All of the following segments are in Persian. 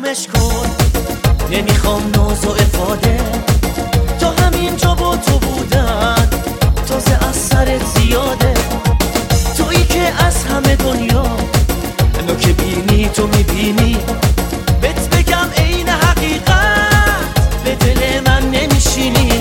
تمومش کن. نمیخوام ناز و افاده، تا همین جا با تو بودن تازه از سرت زیاده. تویی که از همه دنیا نوک بینی تو میبینی، بهت بگم عین حقیقت به دل من نمیشینی.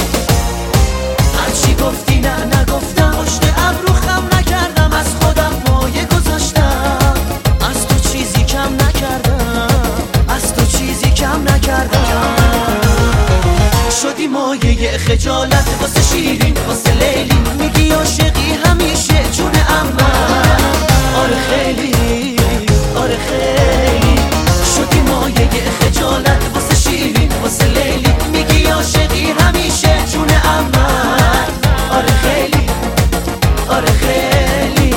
هرچی گفتی نه نگفتم، پشت ابرو خم نکردم، از خودم پایه گذاشتم، از تو چیزی کم نکردم، از تو چیزی کم نکردم. شدی مایه خجالت واسه شیرین، واسه لیلی، میگی عاشقی همیشه جون عمم. آره خیلی، آره خیلی، شدی مایه خجالت واسه شیرین، واسه لیلی، میگی عاشقی همیشه جون عمم. آره خیلی، آره خیلی.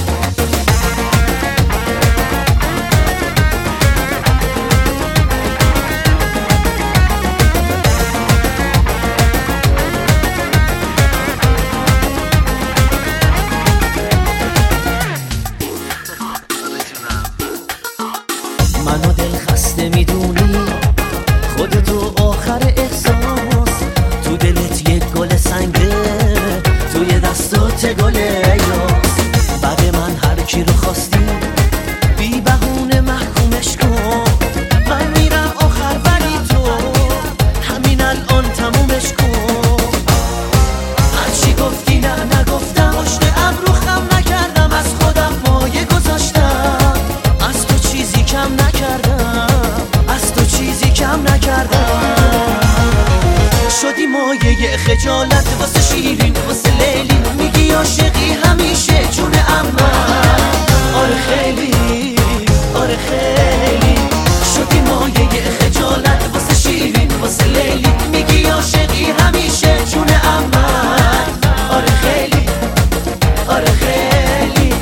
منو دل خسته میدونی، خودتو آخر احساس، تو دلت یک گل سنگه، توی دستات گل یاس. بعد من هر کی رو خواستی بی بهونه محکومش کن. من میرم آخر ولی تو همین الان تمومش کن. هرچی گفتی نه نگفتم، پشت ابرو خم نکردم، از خودم پایه گذاشتم، از تو چیزی کم نکردم، از تو چیزی کم نکردم. شدی مایه خجالت واسه شیرین، واسه لیلی، میگی عاشقی همیشه جون عمم. آره خیلی، آره خیلی، شدی مایه خجالت واسه شیرین، واسه لیلی، میگی عاشقی همیشه جون عمم. آره خیلی، آره خیلی.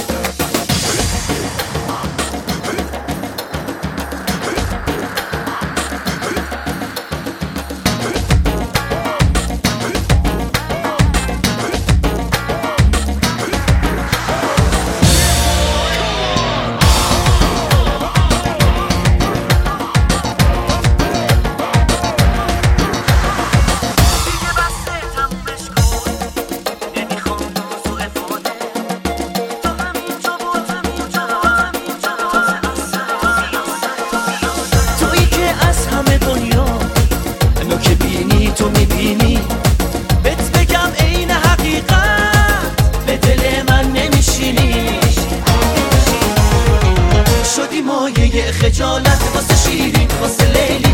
تو میبینی، بهت بگم عین حقیقت به دل من نمیشینی. شدی مایه خجالت واسه شیرین، واسه لیلی،